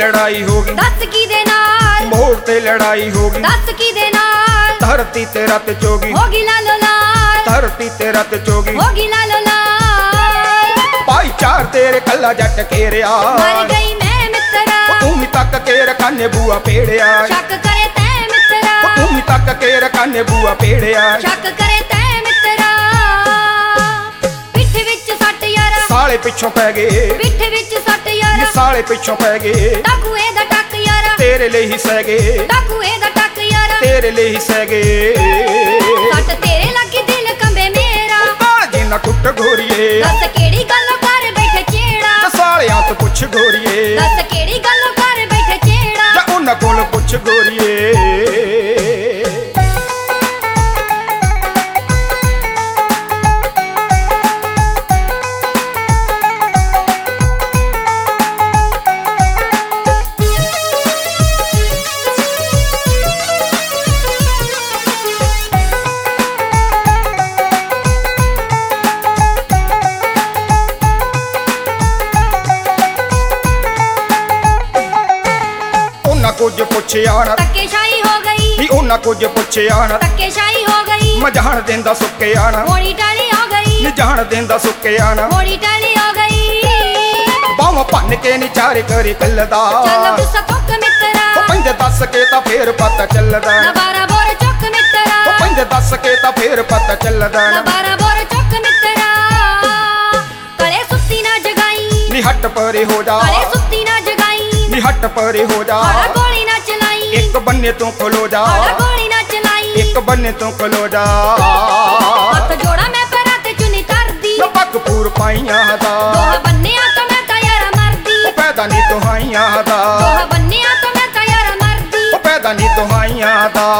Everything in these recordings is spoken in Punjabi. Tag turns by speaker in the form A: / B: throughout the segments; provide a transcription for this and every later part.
A: ਲੜਾਈ ਹੋ ਗਈ
B: ਦੱਸ ਕਿਹਦੇ ਨਾਲ
A: ਮੋੜ ਤੇ ਲੜਾਈ ਹੋ ਗਈ
B: ਦੱਸ ਕਿਹਦੇ ਨਾਲ
A: ਧਰਤੀ ਤੇ ਰਤ ਚੋਗੀ
B: ਹੋ ਗਈ ਲਾਲੋ ਲਾਲ
A: ਧਰਤੀ ਤੇ ਰਤ ਚੋਗੀ
B: ਹੋ ਗਈ ਲਾਲੋ ਲਾਲ
A: ਭਾਈਚਾਰ ਤੇਰੇ ਕੱਲਾ ਜੱਟ ਘੇਰਿਆ
B: ਮਰ ਗਈ ਮੈਂ ਮਿੱਤਰਾ
A: ਤੂੰ ਵੀ ਤੱਕ ਕੇ ਰਖਾਨੇ ਬੂਆ ਪੇੜਿਆ
B: ਸ਼ੱਕ ਕਰੇ ਤੈ ਮਿੱਤਰਾ
A: ਤੂੰ ਵੀ ਤੱਕ ਕੇ ਰਖਾਨੇ ਬੂਆ ਪੇੜਿਆ
B: ਸ਼ੱਕ ਕਰੇ ਤੈ ਮਿੱਤਰਾ ਪਿੱਠ ਵਿੱਚ ਸੱਟ ਯਾਰਾ
A: ਸਾਲੇ ਪਿੱਛੋਂ ਪੈ ਗਏ
B: ਪਿੱਠ ਵਿੱਚ ਸੱਟ ਯਾਰਾ
A: ਸਾਲੇ ਪਿੱਛੋਂ ਪੈ ਗਏ
B: ਡਾਕੂਏ ਦਾ ਟੱਕ ਯਾਰਾ
A: ਤੇਰੇ ਲਈ ਹੀ ਸਹਿ ਗਏ
B: ਡਾਕੂਏ ਦਾ ਟੱਕ ਯਾਰਾ
A: ਤੇਰੇ ਲਈ ਹੀ ਸਹਿ ਗਏ
B: ਸੱਟ ਤੇਰੇ ਲੱਗੀ ਦਿਲ ਕੰਬੇ ਮੇਰਾ
A: ਨਾਲ ਜਿੰਨਾ ਟੁੱਟ ਗੋਰੀਏ
B: ਦੱਸ ਕਿਹੜੀ ਗੱਲੋਂ ਕਰ ਬੈਠੇ ਚੇੜਾ
A: ਸਾਲਿਆਂ ਤੋਂ ਪੁੱਛ ਗੋਰੀਏ
B: ਦੱਸ ਕਿਹੜੀ ਗੱਲੋਂ ਕਰ ਬੈਠੇ ਚੇੜਾ
A: ਜਾਂ ਉਹਨਾਂ ਕੋਲ ਪੁੱਛ ਗੋਰੀਏ ਕੁਝ ਪੁੱਛਿਆ ਨਾ
B: ਧੱਕੇਸ਼ਾਹੀ ਹੋ ਗਈ
A: ਵੀ ਉਹਨਾਂ ਕੁਝ ਪੁੱਛਿਆ ਨਾ
B: ਧੱਕੇਸ਼ਾਹੀ ਹੋ ਗਈ
A: ਮੈਂ ਜਾਣ ਦਿੰਦਾ ਸੁੱਕਿਆ ਨਾ
B: ਹੋਣੀ ਟਾਲੀ ਹੋ ਗਈ
A: ਨੀ ਜਾਣ ਦਿੰਦਾ ਸੁੱਕਿਆ ਨਾ
B: ਹੋਣੀ ਟਾਲੀ ਹੋ ਗਈ
A: ਬਾਹਾਂ ਭੰਨ ਕੇ ਨੀ ਚਾਰੇ ਕਰੀ ਕੱਲਦਾ
B: ਚੱਲ ਗੁੱਸਾ ਥੁੱਕ ਮਿੱਤਰਾ
A: ਪੈਂਦੇ ਦੱਸ ਕੇ ਤਾਂ ਫੇਰ ਪਤਾ ਚੱਲਦਾ
B: ਨਾ ਬਾਰਾ ਬੋਰ ਚੁੱਕ ਮਿੱਤਰਾ
A: ਪੈਂਦੇ ਦੱਸ ਕੇ ਤਾਂ ਫੇਰ ਪਤਾ ਚੱਲਦਾ
B: ਨਾ ਬਾਰਾ ਬੋਰ ਚੁੱਕ ਮਿੱਤਰਾ ਕਲੇ ਸੁੱਤੀ ਨਾ ਜਗਾਈ
A: ਨੀ ਹੱਟ ਪਰੇ ਹੋ ਜਾ
B: ਕਲੇ ਸੁੱਤੀ ਨਾ ਜਗਾਈ
A: ਨੀ ਹੱਟ ਪਰੇ ਹੋ ਜਾ
B: ਆੜਾ ਗੋਲੀ ਨਾ ਚਲਾਈ
A: ਇੱਕ ਬੰਨੇ ਤੋਂ ਖਲੋ ਜਾ
B: ਆੜਾ ਗੋਲੀ ਨਾ ਚਲਾਈ
A: ਇੱਕ ਬੰਨੇ ਤੋਂ ਖਲੋ ਜਾ
B: ਹੱਥ ਜੋੜਾ ਮੈਂ ਪੈਰਾਂ ਤੇ ਚੁੰਨੀ ਤਰਦੀ
A: ਨਾ ਪੱਗ ਪੂਰ ਪਾਈਆਂ ਦਾ
B: ਦੋਹਾਂ ਬੰਨਿਆਂ ਤੋਂ ਮੈਂ ਤਾਂ ਯਾਰਾ ਮਰਦੀ
A: ਪੈਦਾ ਨੀ ਤੁਹਾਈਆਂ ਦਾ
B: ਦੋਹਾਂ ਬੰਨਿਆਂ ਤੋਂ ਮੈਂ ਤਾਂ ਯਾਰਾ ਮਰਦੀ
A: ਪੈਦਾ ਨੀ ਤੁਹਾਈਆਂ ਦਾ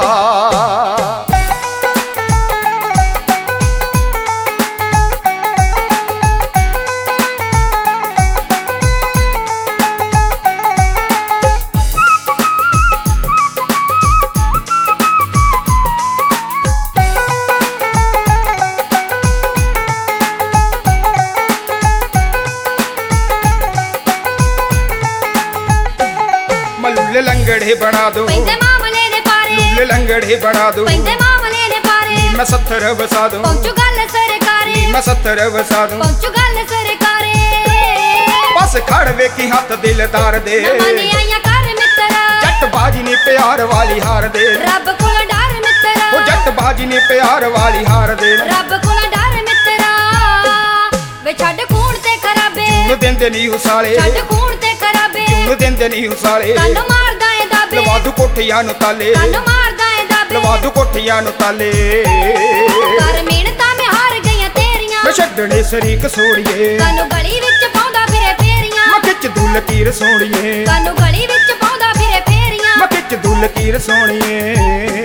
A: ਲੁੱਲੇ ਲੰਗੜੇ ਬਣਾ ਦੋ
B: ਪੈਂਦੇ ਮਾਮਲੇ ਨੇ ਪਾਰੇ
A: ਲੁੱਲੇ ਲੰਗੜੇ ਬਣਾ ਦੋ
B: ਪੈਂਦੇ ਮਾਮਲੇ ਨੇ ਪਾਰੇ
A: ਮੈਂ 70 ਵਸਾ ਦੂੰ
B: ਪਹੁੰਚੂ ਗੱਲ ਸਰਕਾਰੇ
A: ਮੈਂ 70 ਵਸਾ ਦੂੰ
B: ਪਹੁੰਚੂ ਗੱਲ ਸਰਕਾਰੇ
A: ਬਸ ਖੜ ਵੇਖੀ ਹੱਥ ਦਿਲਦਾਰ ਦੇ
B: ਨਮਨੇ ਆਈਆਂ ਕਰ ਮਿੱਤਰਾ
A: ਜੱਟ ਬਾਜੀ ਨੀ ਪਿਆਰ ਵਾਲੀ ਹਾਰ ਦੇ
B: ਰੱਬ ਕੋਲ ਡਰ ਮਿੱਤਰਾ
A: ਉਹ ਜੱਟ ਬਾਜੀ ਨੀ ਪਿਆਰ ਵਾਲੀ ਹਾਰ ਦੇ
B: ਰੱਬ ਕੋਲ ਡਰ ਮਿੱਤਰਾ ਵੇ ਛੱਡ ਖੂਨ ਤੇ ਖਰਾਬੇ
A: ਨੂੰ ਦਿੰਦੇ ਨਹੀਂ ਉਸਾਲੇ
B: ਛੱਡ ਖੂਨ ਤੇ ਖਰਾਬੇ
A: ਨੂੰ ਦਿੰਦੇ ਨਹੀਂ ਉਸਾਲੇ
B: ਕੰਨ ਮਾਰਦਾ ਏ ਦਾਬੇ
A: ਲਵਾ ਦੂ ਕੋਠੀਆਂ ਨੂੰ ਤਾਲੇ
B: ਕੰਨ ਮਾਰਦਾ ਏ ਦਾਬੇ
A: ਲਵਾ ਦੂ ਕੋਠੀਆਂ ਨੂੰ ਤਾਲੇ
B: ਕਰ ਮਿਹਨਤਾਂ ਮੈਂ ਹਾਰ ਗਈਆਂ ਤੇਰੀਆਂ
A: ਮੈਂ ਛੱਡਣੇ ਸ਼ਰੀਕ ਸੋੜੀਏ
B: ਕਾਨੂੰ ਗਲੀ ਵਿੱਚ ਪਾਉਂਦਾ ਫਿਰੇ ਫੇਰੀਆਂ
A: ਮੈਂ ਖਿੱਚ ਦੂ ਲਕੀਰ ਸੋੜੀਏ
B: ਕਾਨੂੰ ਗਲੀ ਵਿੱਚ ਪਾਉਂਦਾ ਫਿਰੇ ਫੇਰੀਆਂ
A: ਮੈਂ ਖਿੱਚ ਦੂ ਲਕੀਰ ਸੋਣੀਏ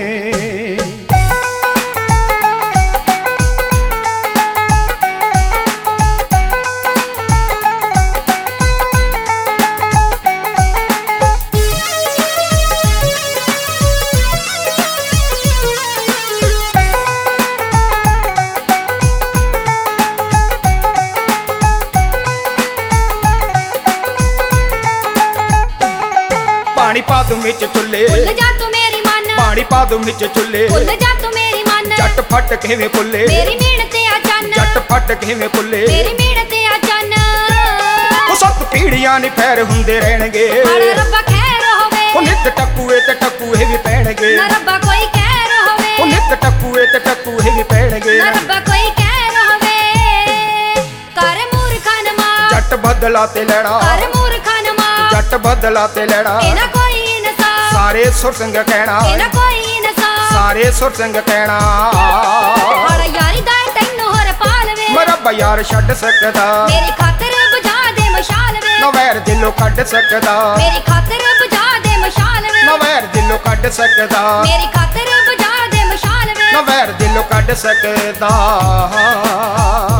A: ਪਾਣੀ ਪਾ ਦੂੰ ਵਿੱਚ ਚੁੱਲੇ
B: ਭੁੱਲ ਜਾ ਤੂੰ ਮੇਰੀ ਮਨ
A: ਪਾਣੀ ਪਾ ਦੂੰ ਵਿੱਚ ਚੁੱਲੇ
B: ਭੁੱਲ ਜਾ ਤੂੰ ਮੇਰੀ ਮਨ
A: ਜੱਟ ਫੱਟ ਕਿਵੇਂ ਪੁੱਲੇ
B: ਮੇਰੀ ਮਿਹਨਤ ਆ ਚੰਨ
A: ਜੱਟ ਫੱਟ ਕਿਵੇਂ ਪੁੱਲੇ
B: ਮੇਰੀ ਮਿਹਨਤ ਆ ਚੰਨ
A: ਉਹ ਸੱਤ ਪੀੜੀਆਂ ਨੀ ਫੈਰ ਹੁੰਦੇ ਰਹਿਣਗੇ
B: ਹਰ ਰੱਬਾ ਖੈਰ ਹੋਵੇ
A: ਉਹ ਨਿੱਤ ਟੱਕੂਏ ਤੇ ਟੱਕੂਏ ਵੀ ਪੈਣਗੇ
B: ਨਾ ਰੱਬਾ ਕੋਈ ਖੈਰ ਹੋਵੇ
A: ਉਹ ਨਿੱਤ ਟੱਕੂਏ ਤੇ ਟੱਕੂਏ ਵੀ ਪੈਣਗੇ
B: ਨਾ ਰੱਬਾ ਕੋਈ ਖੈਰ ਹੋਵੇ ਕਰ ਮੂਰਖਾਂ ਨਮਾ
A: ਜੱਟ ਬਦਲਾ ਤੇ ਲੈਣਾ
B: ਕਰ ਮੂਰਖਾਂ ਨਮਾ
A: ਜੱਟ ਬਦਲਾ ਤੇ ਲੈਣਾ
B: ਇਹਨਾਂ ਕੋਈ ਇਨਸਾਫ
A: ਸਾਰੇ ਸੁਰ ਸਿੰਘ ਕਹਿਣਾ
B: ਇਹਨਾਂ ਕੋਈ ਇਨਸਾਫ
A: ਸਾਰੇ ਸੁਰ ਸਿੰਘ ਕਹਿਣਾ
B: ਹਰ ਯਾਰੀ ਦਾ ਤੈਨੂੰ ਹੋਰ ਪਾਲਵੇ
A: ਮੇਰਾ ਯਾਰ ਛੱਡ ਸਕਦਾ
B: ਮੇਰੀ ਖਾਤਰ ਬੁਝਾ ਦੇ ਮਸ਼ਾਲ ਵੇ
A: ਨਾ ਵੈਰ ਦਿਲੋਂ ਕੱਢ ਸਕਦਾ
B: ਮੇਰੀ ਖਾਤਰ ਬੁਝਾ ਦੇ ਮਸ਼ਾਲ ਵੇ
A: ਨਾ ਵੈਰ ਦਿਲੋਂ ਕੱਢ ਸਕਦਾ
B: ਮੇਰੀ ਖਾਤਰ ਬੁਝਾ ਦੇ ਮਸ਼ਾਲ ਵੇ
A: ਨਾ ਵੈਰ ਦਿਲੋਂ ਕੱਢ ਸਕਦਾ